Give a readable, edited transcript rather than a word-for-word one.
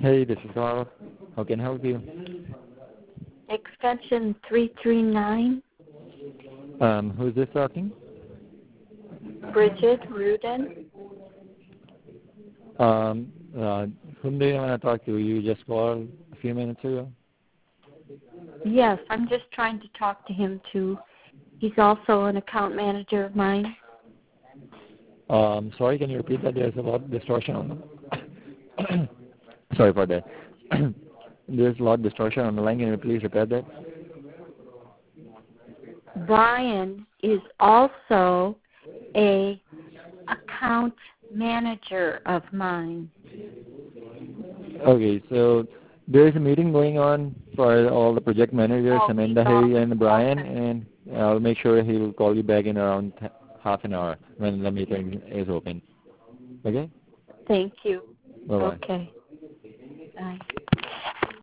Hey, this is Carl. How can I help you? Extension 339, Who's this talking? Bridget Rudin. Um, uh, whom do you want to talk to? You just called a few minutes ago. Yes, I'm just trying to talk to him too. He's also an account manager of mine. Sorry, can you repeat that? There's a lot of distortion on the Sorry for that. There's a lot of distortion on the line. Can you please repeat that? Brian is also a account manager of mine. Okay, so there's a meeting going on for all the project managers, Oh, Amanda, oh, Harry, and Brian, okay. and I'll make sure he will call you back in around half an hour when the meeting is open. Okay? Thank you. Bye-bye. Okay. Bye.